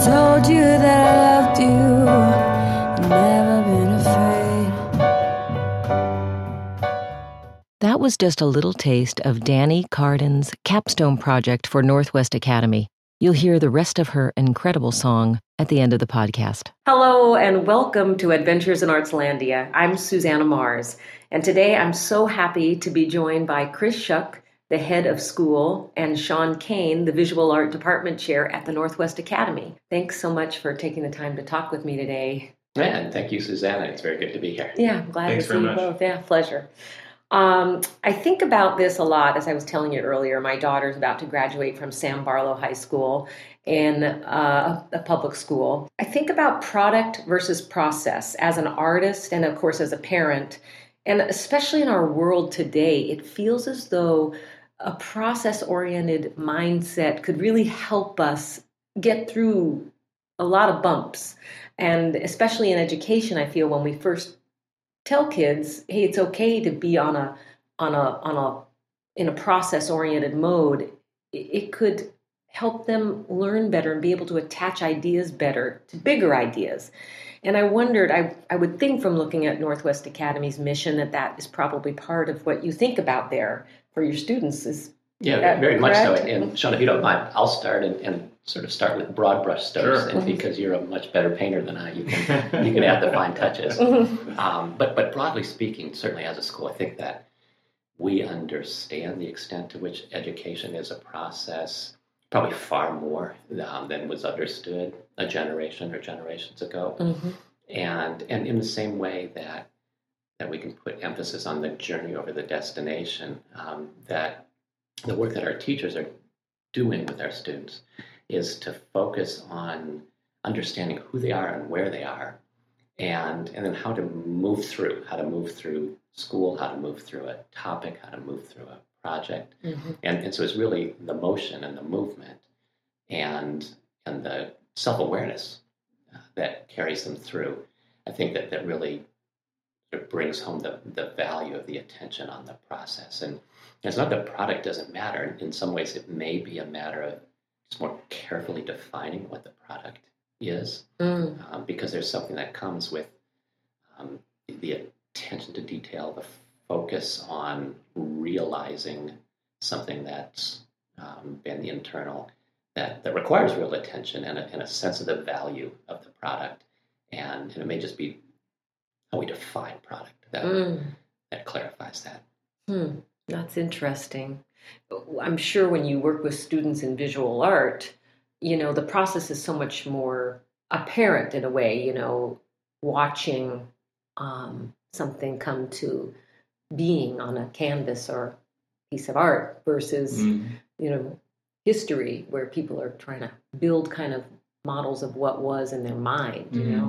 told you that I loved you, never been afraid. That was just a little taste of Danny Carden's capstone project for Northwest Academy. You'll hear the rest of her incredible song at the end of the podcast. Hello and welcome to Adventures in Artslandia. I'm Susanna Mars, and today I'm so happy to be joined by Chris Schuck, the head of school, and Sean Kane, the visual art department chair at the Northwest Academy. Thanks so much for taking the time to talk with me today. Yeah, and thank you, Susanna. It's very good to be here. Yeah, I'm glad to see you both. Yeah, pleasure. I think about this a lot. As I was telling you earlier, my daughter's about to graduate from Sam Barlow High School in a public school. I think about product versus process as an artist and, of course, as a parent. And especially in our world today, it feels as though a process-oriented mindset could really help us get through a lot of bumps. And especially in education, I feel when we first tell kids, hey, it's okay to be in a process-oriented mode, it could help them learn better and be able to attach ideas better to bigger ideas. And I wondered, I would think from looking at Northwest Academy's mission that is probably part of what you think about there for your students. Yeah, very much so. And Sean, if you don't mind, I'll start and sort of start with broad brush strokes, sure. And because you're a much better painter than I, you can add the fine touches. But broadly speaking, certainly as a school, I think that we understand the extent to which education is a process, probably far more than was understood a generation or generations ago. Mm-hmm. And in the same way that we can put emphasis on the journey over the destination, that the work that our teachers are doing with our students is to focus on understanding who they are and where they are, and then how to move through school, how to move through a topic, how to move through a project. Mm-hmm. And so it's really the motion and the movement and the self-awareness that carries them through. I think that really brings home the value of the attention on the process. And it's not that product doesn't matter. In some ways, it may be a matter of just more carefully defining what the product is, because there's something that comes with the attention to detail, the focus on realizing something that's been internal, that requires real attention and a sense of the value of the product. And it may just be how we define product that clarifies that. That's interesting. I'm sure when you work with students in visual art, the process is so much more apparent in a way, watching something come to being on a canvas or piece of art versus, history where people are trying to build kind of models of what was in their mind,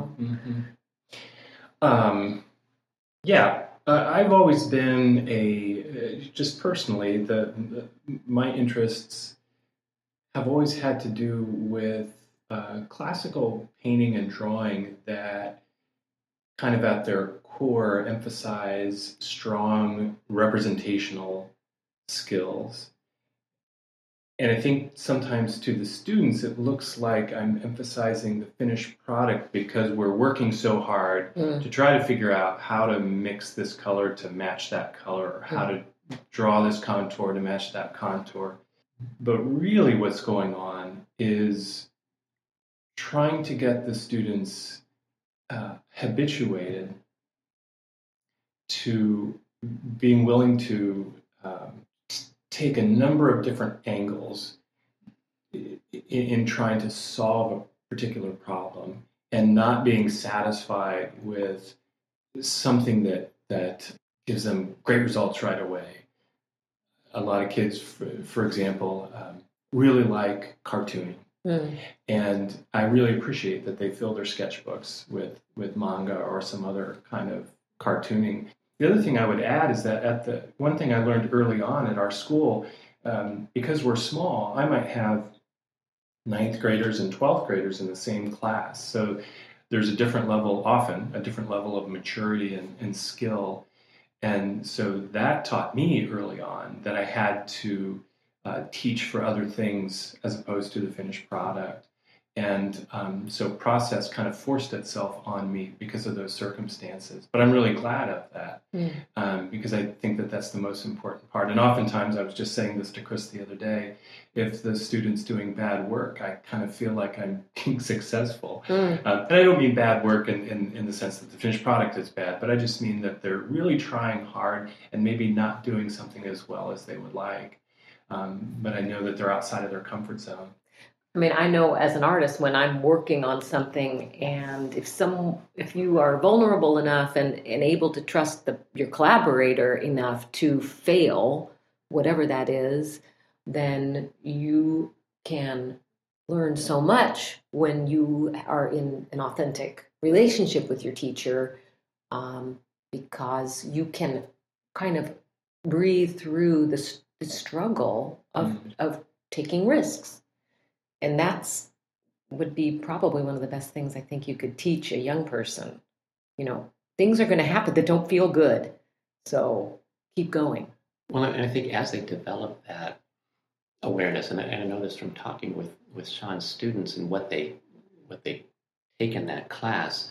I've always been just personally, my interests have always had to do with classical painting and drawing that kind of at their core emphasize strong representational skills. And I think sometimes to the students, it looks like I'm emphasizing the finished product because we're working so hard to try to figure out how to mix this color to match that color, or how to draw this contour to match that contour. But really what's going on is trying to get the students habituated to being willing to take a number of different angles in trying to solve a particular problem and not being satisfied with something that gives them great results right away. A lot of kids, for example, really like cartooning. And I really appreciate that they fill their sketchbooks with manga or some other kind of cartooning. The other thing I would add is that one thing I learned early on at our school, because we're small, I might have 9th graders and 12th graders in the same class. So there's a different level of maturity and skill. And so that taught me early on that I had to teach for other things as opposed to the finished product. And so process kind of forced itself on me because of those circumstances. But I'm really glad of that because I think that that's the most important part. And oftentimes, I was just saying this to Chris the other day, if the student's doing bad work, I kind of feel like I'm being successful. And I don't mean bad work in the sense that the finished product is bad, but I just mean that they're really trying hard and maybe not doing something as well as they would like. But I know that they're outside of their comfort zone. I mean, I know as an artist, when I'm working on something, and if you are vulnerable enough and able to trust your collaborator enough to fail, whatever that is, then you can learn so much when you are in an authentic relationship with your teacher, because you can kind of breathe through the struggle of taking risks. And that's would be probably one of the best things I think you could teach a young person. You know, things are going to happen that don't feel good, so keep going. Well, and I think as they develop that awareness, and I know this from talking with Sean's students and what they take in that class,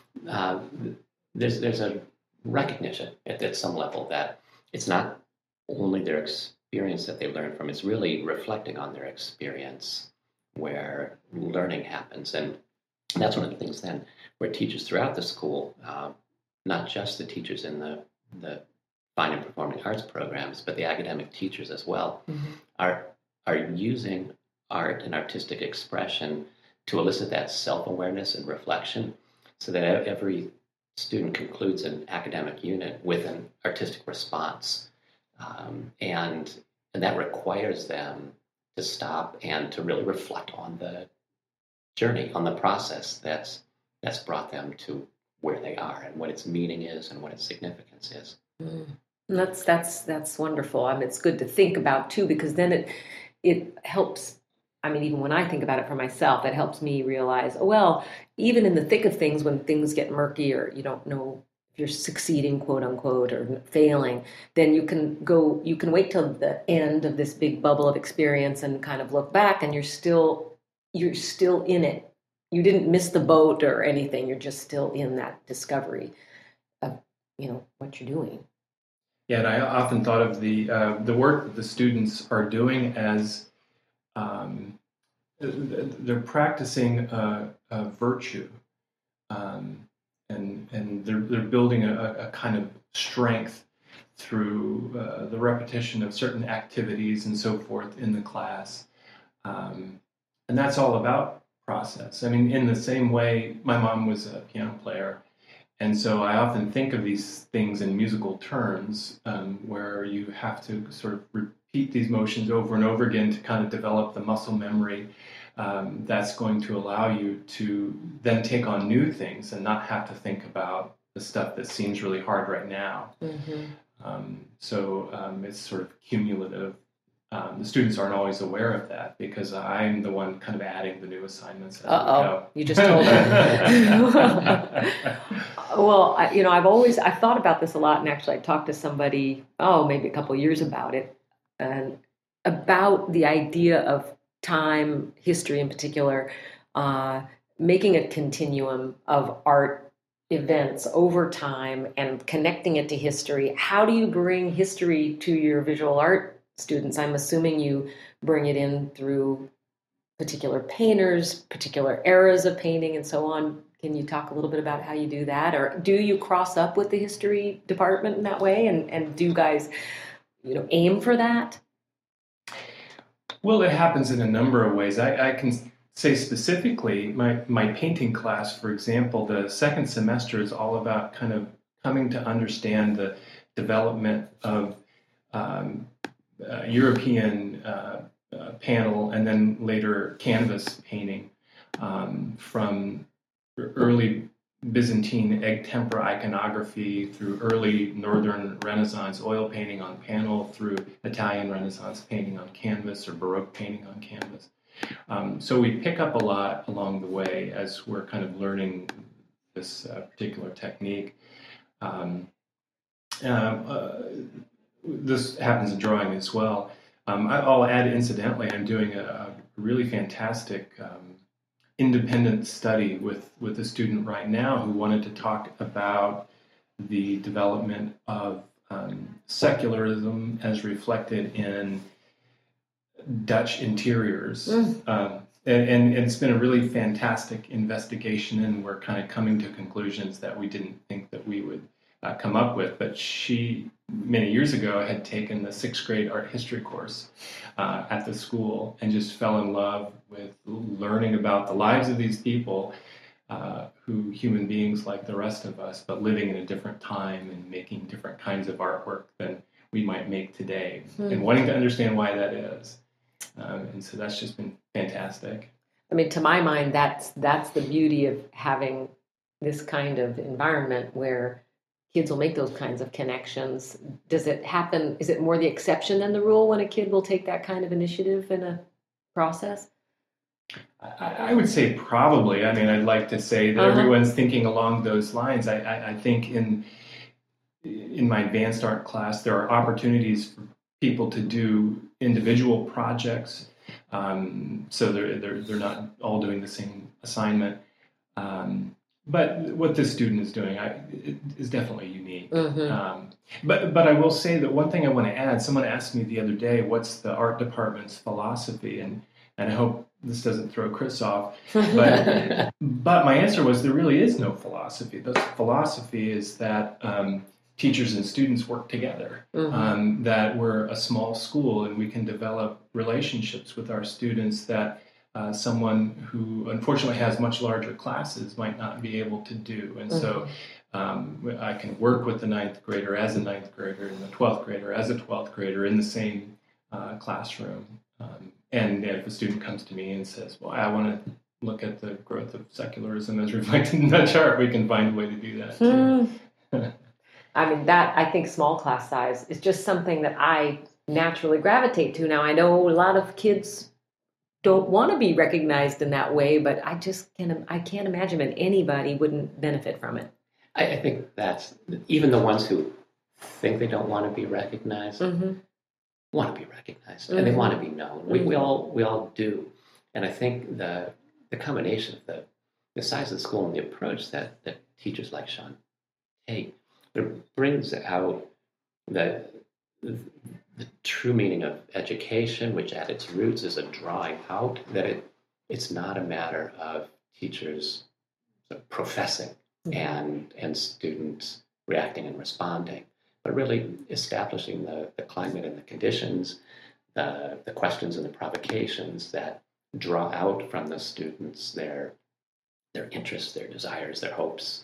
there's a recognition at some level that it's not only their experience that they learn from; it's really reflecting on their experience where learning happens. And that's one of the things then where teachers throughout the school, not just the teachers in the fine and performing arts programs, but the academic teachers as well, are using art and artistic expression to elicit that self-awareness and reflection, so that every student concludes an academic unit with an artistic response. And that requires them to stop and to really reflect on the journey, on the process that's brought them to where they are and what its meaning is and what its significance is. That's wonderful. I mean, it's good to think about too, because then it helps. I mean, even when I think about it for myself, it helps me realize, oh, well, even in the thick of things, when things get murky or you don't know if you're succeeding, quote unquote, or failing, then you can wait till the end of this big bubble of experience and kind of look back, and you're still in it. You didn't miss the boat or anything. You're just still in that discovery of, what you're doing. Yeah, and I often thought of the work that the students are doing as they're practicing a virtue, and they're building a kind of strength through the repetition of certain activities and so forth in the class, and that's all about process. I mean, in the same way, my mom was a piano player. And so I often think of these things in musical terms, where you have to sort of repeat these motions over and over again to kind of develop the muscle memory that's going to allow you to then take on new things and not have to think about the stuff that seems really hard right now. So it's sort of cumulative. The students aren't always aware of that because I'm the one kind of adding the new assignments as we go. You just told them. Well, I've thought about this a lot, and actually I talked to somebody, maybe a couple of years about it, and about the idea of time, history in particular, making a continuum of art events over time and connecting it to history. How do you bring history to your visual art students? I'm assuming you bring it in through particular painters, particular eras of painting, and so on. Can you talk a little bit about how you do that? Or do you cross up with the history department in that way? And do you guys, aim for that? Well, it happens in a number of ways. I can say specifically, my painting class, for example, the second semester is all about kind of coming to understand the development of European panel and then later canvas painting, from early Byzantine egg tempera iconography through early Northern Renaissance oil painting on panel through Italian Renaissance painting on canvas or Baroque painting on canvas. So we pick up a lot along the way as we're kind of learning this particular technique. This happens in drawing as well. I'll add, incidentally, I'm doing a really fantastic independent study with a student right now who wanted to talk about the development of secularism as reflected in Dutch interiors. And it's been a really fantastic investigation, and we're kind of coming to conclusions that we didn't think that we would come up with. But she, many years ago, had taken the 6th grade art history course at the school and just fell in love with learning about the lives of these people, who human beings like the rest of us, but living in a different time and making different kinds of artwork than we might make today, and wanting to understand why that is. And so that's just been fantastic. I mean, to my mind, that's the beauty of having this kind of environment where kids will make those kinds of connections. Does it happen? Is it more the exception than the rule when a kid will take that kind of initiative in a process? I would say probably. I mean, I'd like to say that everyone's thinking along those lines. I think in my advanced art class, there are opportunities for people to do individual projects, so they're not all doing the same assignment. But what this student is doing is definitely unique. But I will say that one thing I want to add. Someone asked me the other day, "What's the art department's philosophy?" And I hope this doesn't throw Chris off. But my answer was there really is no philosophy. The philosophy is that teachers and students work together, that we're a small school and we can develop relationships with our students that someone who unfortunately has much larger classes might not be able to do. And so I can work with the 9th grader as a 9th grader and the 12th grader as a 12th grader in the same classroom. And if a student comes to me and says, well, I want to look at the growth of secularism as reflected in Dutch art, we can find a way to do that too. I mean, I think small class size is just something that I naturally gravitate to. Now, I know a lot of kids don't want to be recognized in that way, but I can't imagine that anybody wouldn't benefit from it. I think that's, even the ones who think they don't want to be recognized, want to be recognized, and they want to be known. We all do. And I think the combination of the size of the school and the approach that teachers like Sean take, it brings out the true meaning of education, which at its roots is a drawing out, that it's not a matter of teachers sort of professing and students reacting and responding, but really establishing the climate and the conditions, the questions and the provocations that draw out from the students their interests, their desires, their hopes,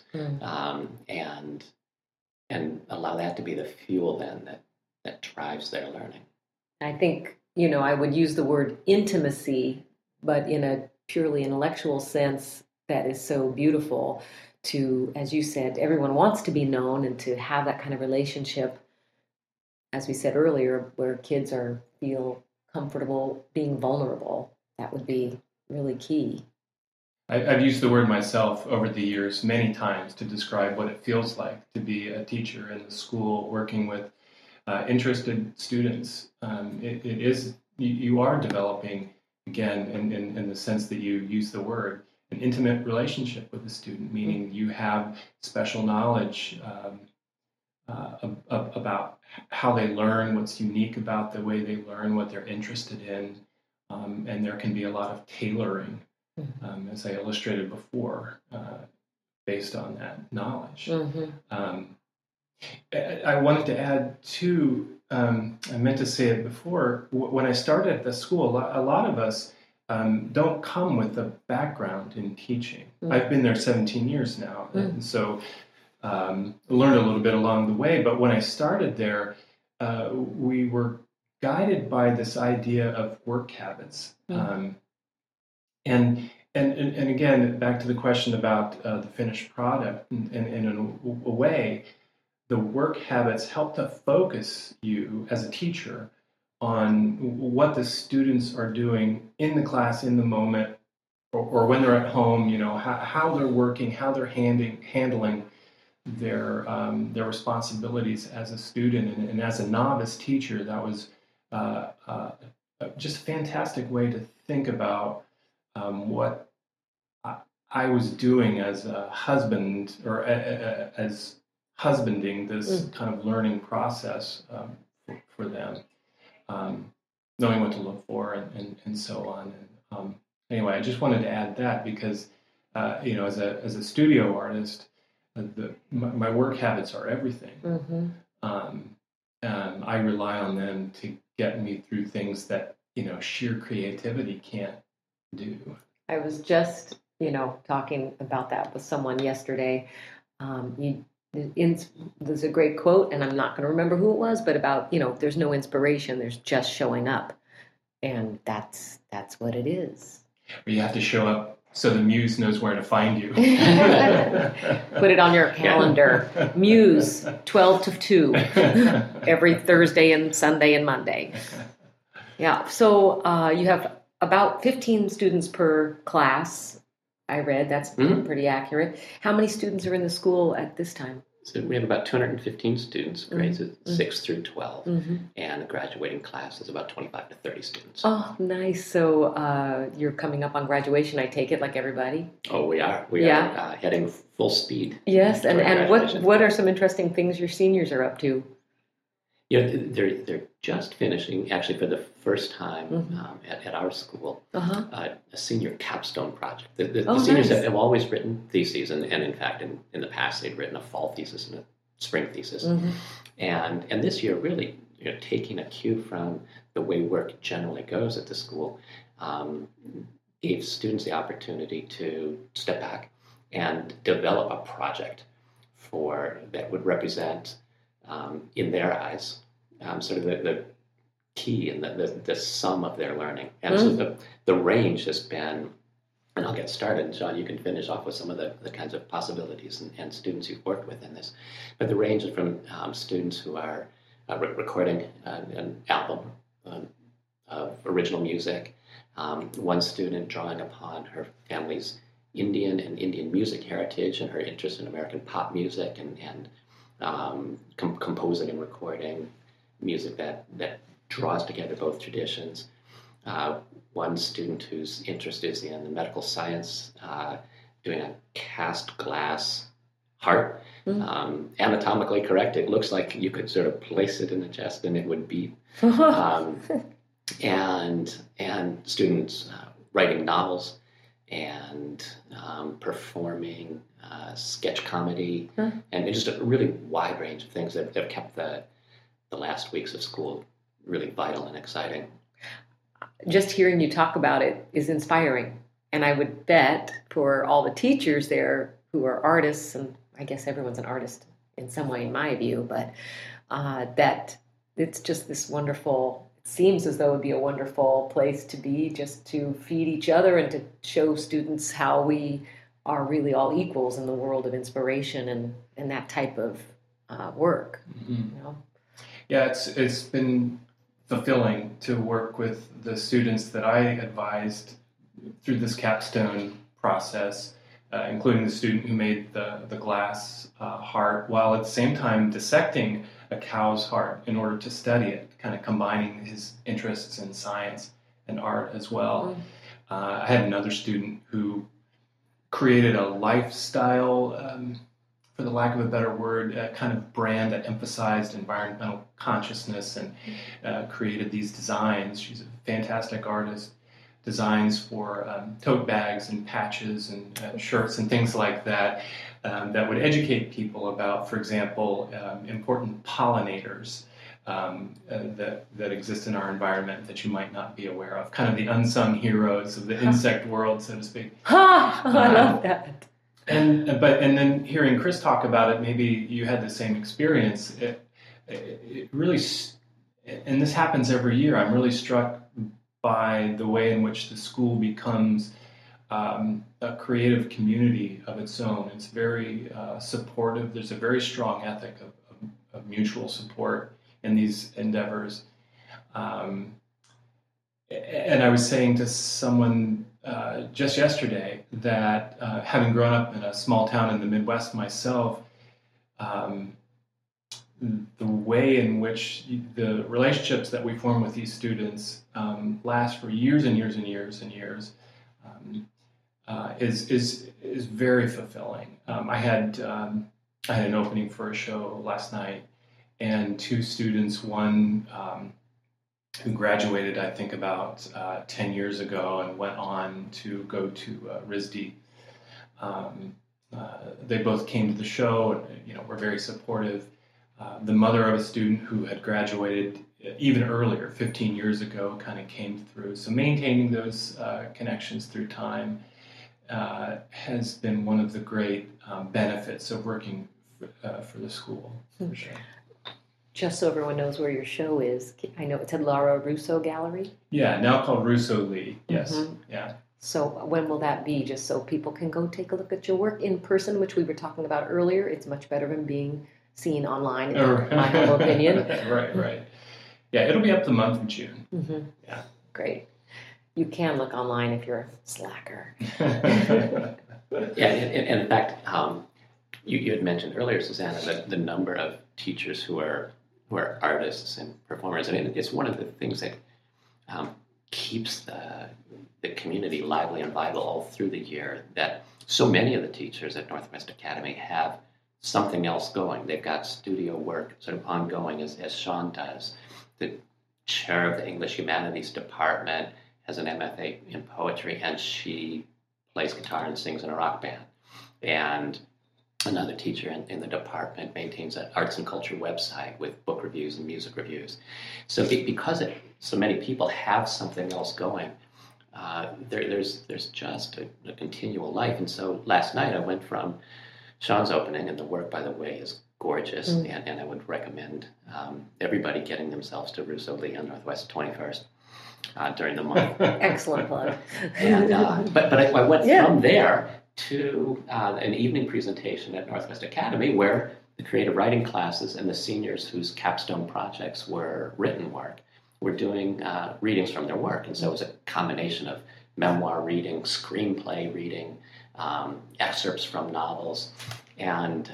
and allow that to be the fuel then that drives their learning. I think, I would use the word intimacy, but in a purely intellectual sense that is so beautiful to, as you said, everyone wants to be known and to have that kind of relationship, as we said earlier, where kids feel comfortable being vulnerable. That would be really key. I've used the word myself over the years many times to describe what it feels like to be a teacher in the school working with interested students. It is, you are developing, again, in the sense that you use the word, an intimate relationship with the student, meaning you have special knowledge about how they learn, what's unique about the way they learn, what they're interested in, and there can be a lot of tailoring, as I illustrated before, based on that knowledge. I wanted to add too, I meant to say it before, when I started at the school, a lot of us don't come with a background in teaching. I've been there 17 years now, and so learned a little bit along the way, but when I started there, we were guided by this idea of work habits. And again, back to the question about the finished product, and in a way, the work habits help to focus you as a teacher on what the students are doing in the class, in the moment, or when they're at home, how they're working, how they're handling their responsibilities as a student. And as a novice teacher, that was just a fantastic way to think about what I was doing as a husband, or as husbanding this kind of learning process for them, knowing what to look for and so on. And anyway, I just wanted to add that because as a studio artist, my work habits are everything. Mm-hmm. And I rely on them to get me through things that sheer creativity can't do. I was just, talking about that with someone yesterday. There's a great quote, and I'm not going to remember who it was, but about, there's no inspiration, there's just showing up. And that's what it is. Or you have to show up so the muse knows where to find you. Put it on your calendar. Muse, 12 to 2, every Thursday and Sunday and Monday. Yeah, so you have about 15 students per class, I read. That's pretty accurate. How many students are in the school at this time? So we have about 215 students, grades 6 through 12, and the graduating class is about 25 to 30 students. Oh, nice. So you're coming up on graduation, I take it, like everybody? Oh, we are. We are heading full speed. Yes, and what are some interesting things your seniors are up to? Yeah, they're just finishing, actually for the first time at our school, a senior capstone project. The seniors have always written theses, and in fact, in the past, they'd written a fall thesis and a spring thesis. And this year, really taking a cue from the way work generally goes at the school, gave students the opportunity to step back and develop a project that would represent, in their eyes, sort of the key and the sum of their learning. And so the range has been, and I'll get started, and Sean, you can finish off with some of the kinds of possibilities and students you've worked with in this. But the range is from students who are recording an album of original music, one student drawing upon her family's Indian and Indian music heritage and her interest in American pop music and composing and recording music that draws together both traditions. One student whose interest is in the medical science, doing a cast glass heart, anatomically correct. It looks like you could sort of place it in the chest and it would beat. And students writing novels and performing sketch comedy, and just a really wide range of things that have kept the last weeks of school really vital and exciting. Just hearing you talk about it is inspiring. And I would bet for all the teachers there who are artists, and I guess everyone's an artist in some way in my view, but that it's just this wonderful, it seems as though it would be a wonderful place to be, just to feed each other and to show students how we are really all equals in the world of inspiration and that type of work. Yeah, it's been fulfilling to work with the students that I advised through this capstone process, including the student who made the glass heart, while at the same time dissecting a cow's heart in order to study it, kind of combining his interests in science and art as well. I had another student who created a lifestyle, for the lack of a better word, kind of brand that emphasized environmental consciousness and created these designs. She's a fantastic artist. Designs for tote bags and patches and shirts and things like that that would educate people about, for example, important pollinators that exist in our environment that you might not be aware of, kind of the unsung heroes of the insect world, so to speak. I love that. And then hearing Chris talk about it, maybe you had the same experience. It really, and this happens every year, I'm really struck by the way in which the school becomes a creative community of its own. It's very supportive. There's a very strong ethic of mutual support in these endeavors. And I was saying to someone just yesterday that having grown up in a small town in the Midwest myself, the way in which the relationships that we form with these students last for years and years and years and years. is very fulfilling. I had an opening for a show last night, and two students, one who graduated, I think, about 10 years ago and went on to go to RISD. They both came to the show and, were very supportive. The mother of a student who had graduated even earlier, 15 years ago, kind of came through. So maintaining those connections through time has been one of the great benefits of working for the school, for sure. Just so everyone knows where your show is, I know it's at Laura Russo Gallery. Yeah, now called Russo Lee. Yes, yeah. So when will that be? Just so people can go take a look at your work in person, which we were talking about earlier. It's much better than being seen online, in my humble opinion. Right. Yeah, it'll be up the month of June. Mm-hmm. Yeah. Great. You can look online if you're a slacker. Yeah, and in fact, you had mentioned earlier, Susanna, that the number of teachers who are artists and performers. I mean, it's one of the things that keeps the community lively and vital all through the year, that so many of the teachers at Northwest Academy have something else going. They've got studio work sort of ongoing, as Sean does. The chair of the English Humanities Department has an MFA in poetry, and she plays guitar and sings in a rock band. And another teacher in the department maintains an arts and culture website with book reviews and music reviews. So because so many people have something else going, there's just a continual life. And so last night I went from Sean's opening, and the work, by the way, is gorgeous, and I would recommend everybody getting themselves to Russo Lee on Northwest 21st during the month. Excellent plug. And, but I went from there to an evening presentation at Northwest Academy, where the creative writing classes and the seniors whose capstone projects were written work were doing readings from their work. And so it was a combination of memoir reading, screenplay reading, excerpts from novels, and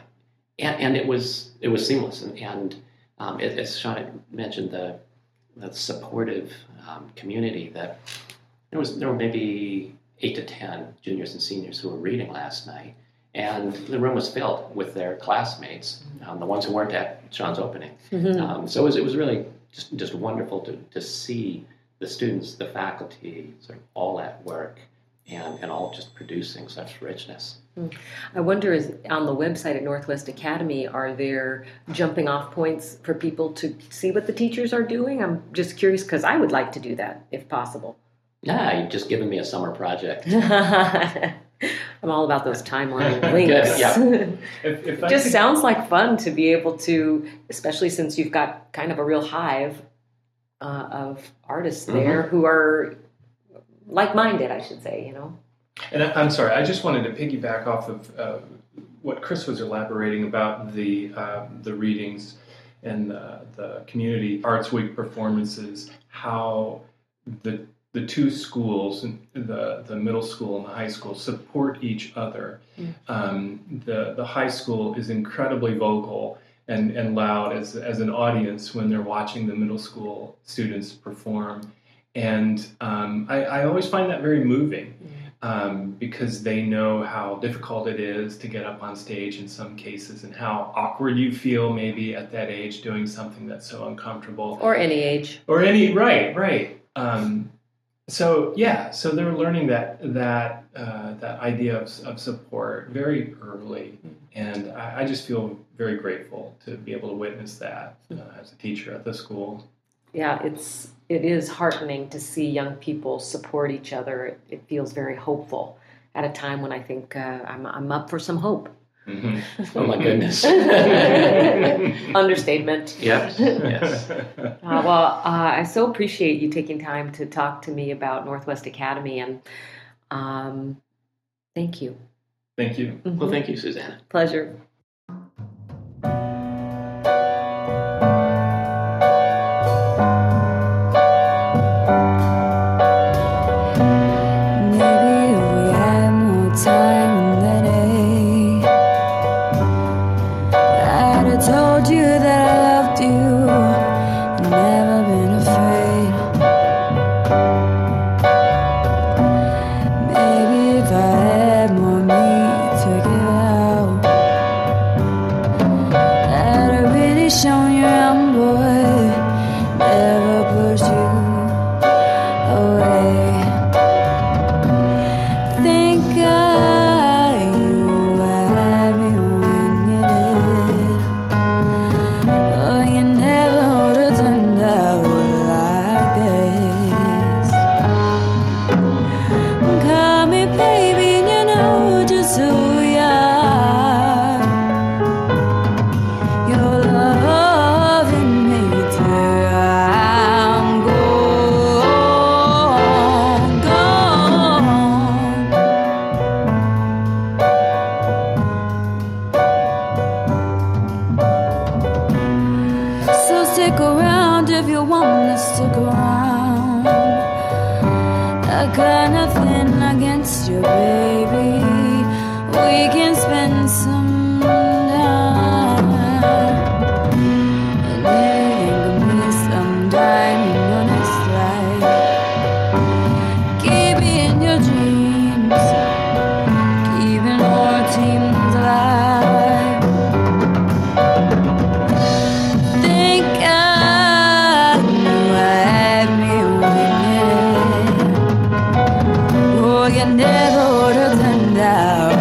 it was seamless. And as Sean had mentioned, the supportive community, that there were maybe 8 to 10 juniors and seniors who were reading last night, and the room was filled with their classmates, the ones who weren't at Sean's opening. Mm-hmm. So it was really just wonderful to see the students, the faculty, sort of all at work and all just producing such richness. I wonder, is on the website at Northwest Academy, are there jumping off points for people to see what the teachers are doing? I'm just curious, because I would like to do that if possible. Yeah, you've just given me a summer project. I'm all about those timeline links. Good, It just sounds like fun to be able to, especially since you've got kind of a real hive of artists there who are like-minded, I should say, And I'm sorry, I just wanted to piggyback off of what Chris was elaborating about the readings and the community arts week performances, how the two schools, the middle school and the high school, support each other. The high school is incredibly vocal and loud as an audience when they're watching the middle school students perform. And I always find that very moving because they know how difficult it is to get up on stage in some cases, and how awkward you feel maybe at that age doing something that's so uncomfortable. Or any age. Right. So they're learning that idea of support very early, and I just feel very grateful to be able to witness that as a teacher at the school. Yeah, it is heartening to see young people support each other. It feels very hopeful at a time when I think I'm up for some hope. Mm-hmm. Oh my goodness. Understatement. Yes. I so appreciate you taking time to talk to me about Northwest Academy, and thank you. Thank you. Well, thank you, Susanna. Pleasure. Maybe if shorter than thou.